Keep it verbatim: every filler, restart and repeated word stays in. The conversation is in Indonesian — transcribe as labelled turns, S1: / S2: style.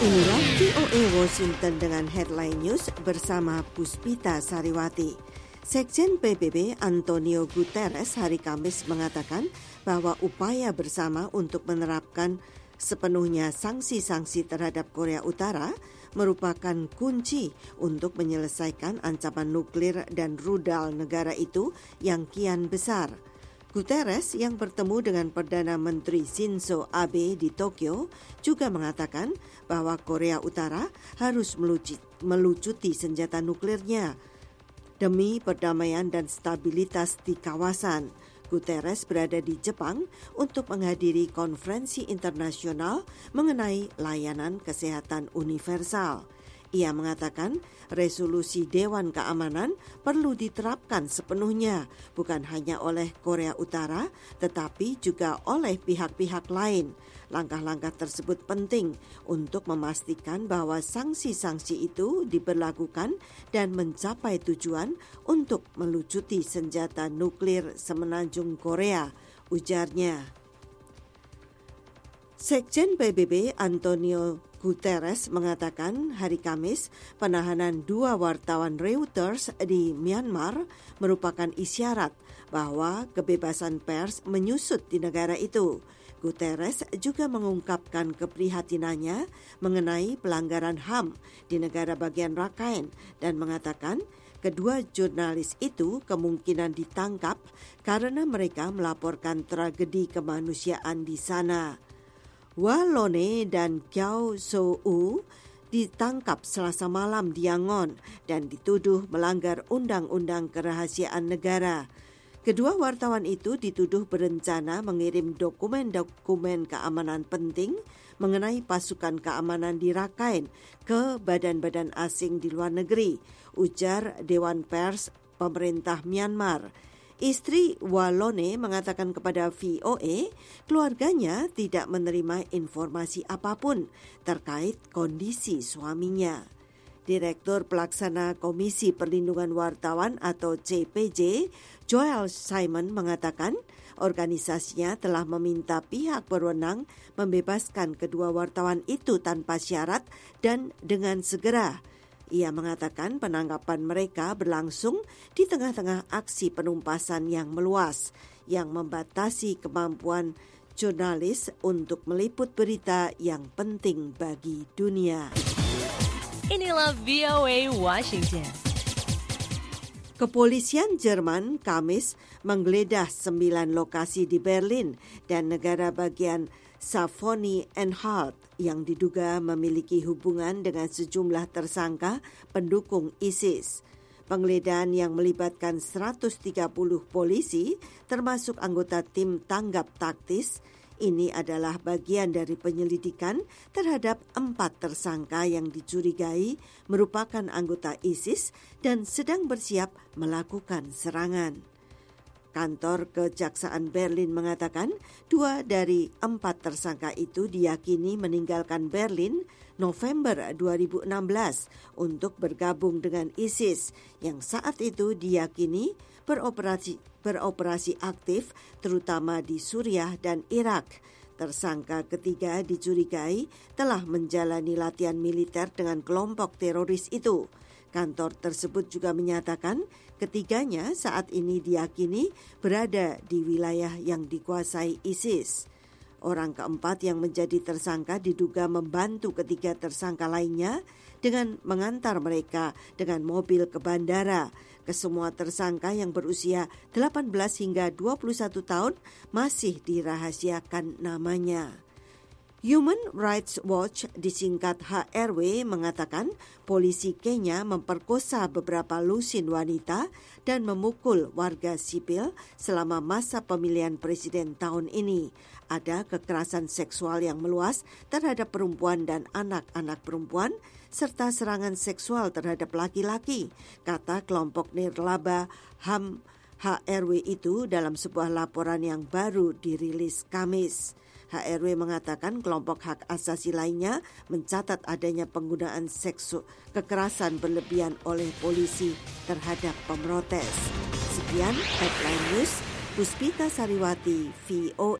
S1: Inilah V O A Washington dengan headline news bersama Puspita Sariwati. Sekjen P B B Antonio Guterres hari Kamis mengatakan bahwa upaya bersama untuk menerapkan sepenuhnya sanksi-sanksi terhadap Korea Utara merupakan kunci untuk menyelesaikan ancaman nuklir dan rudal negara itu yang kian besar. Guterres yang bertemu dengan Perdana Menteri Shinzo Abe di Tokyo juga mengatakan bahwa Korea Utara harus melucuti senjata nuklirnya demi perdamaian dan stabilitas di kawasan. Guterres berada di Jepang untuk menghadiri konferensi internasional mengenai layanan kesehatan universal. Ia mengatakan resolusi Dewan Keamanan perlu diterapkan sepenuhnya, bukan hanya oleh Korea Utara, tetapi juga oleh pihak-pihak lain. Langkah-langkah tersebut penting untuk memastikan bahwa sanksi-sanksi itu diberlakukan dan mencapai tujuan untuk melucuti senjata nuklir semenanjung Korea, ujarnya. Sekjen P B B Antonio Guterres mengatakan hari Kamis penahanan dua wartawan Reuters di Myanmar merupakan isyarat bahwa kebebasan pers menyusut di negara itu. Guterres juga mengungkapkan keprihatinannya mengenai pelanggaran H A M di negara bagian Rakhine dan mengatakan kedua jurnalis itu kemungkinan ditangkap karena mereka melaporkan tragedi kemanusiaan di sana. Walone dan Kyaw Soe ditangkap Selasa malam di Yangon dan dituduh melanggar undang-undang kerahasiaan negara. Kedua wartawan itu dituduh berencana mengirim dokumen-dokumen keamanan penting mengenai pasukan keamanan di Rakhine ke badan-badan asing di luar negeri, ujar Dewan Pers pemerintah Myanmar. Istri Walone mengatakan kepada V O A, keluarganya tidak menerima informasi apapun terkait kondisi suaminya. Direktur Pelaksana Komisi Perlindungan Wartawan atau C P J, Joel Simon mengatakan organisasinya telah meminta pihak berwenang membebaskan kedua wartawan itu tanpa syarat dan dengan segera. Ia mengatakan penangkapan mereka berlangsung di tengah-tengah aksi penumpasan yang meluas yang membatasi kemampuan jurnalis untuk meliput berita yang penting bagi dunia.
S2: Inilah V O A Washington.
S1: Kepolisian Jerman Kamis menggeledah sembilan lokasi di Berlin dan negara bagian Savonie-Anhalt yang diduga memiliki hubungan dengan sejumlah tersangka pendukung ISIS. Penggeledahan yang melibatkan seratus tiga puluh polisi, termasuk anggota tim tanggap taktis, ini adalah bagian dari penyelidikan terhadap empat tersangka yang dicurigai merupakan anggota ISIS dan sedang bersiap melakukan serangan. Kantor Kejaksaan Berlin mengatakan dua dari empat tersangka itu diyakini meninggalkan Berlin November dua ribu enam belas untuk bergabung dengan ISIS yang saat itu diyakini beroperasi, beroperasi aktif terutama di Suriah dan Irak. Tersangka ketiga dicurigai telah menjalani latihan militer dengan kelompok teroris itu. Kantor tersebut juga menyatakan ketiganya saat ini diyakini berada di wilayah yang dikuasai ISIS. Orang keempat yang menjadi tersangka diduga membantu ketiga tersangka lainnya dengan mengantar mereka dengan mobil ke bandara. Kesemua tersangka yang berusia delapan belas hingga dua puluh satu tahun masih dirahasiakan namanya. Human Rights Watch disingkat H R W mengatakan polisi Kenya memperkosa beberapa lusin wanita dan memukul warga sipil selama masa pemilihan presiden tahun ini. Ada kekerasan seksual yang meluas terhadap perempuan dan anak-anak perempuan serta serangan seksual terhadap laki-laki, kata kelompok nirlaba H A M H R W itu dalam sebuah laporan yang baru dirilis Kamis. H R W mengatakan kelompok hak asasi lainnya mencatat adanya penggunaan seksu kekerasan berlebihan oleh polisi terhadap pemrotes. Sekian Headline News, Puspita Sariwati, V O A.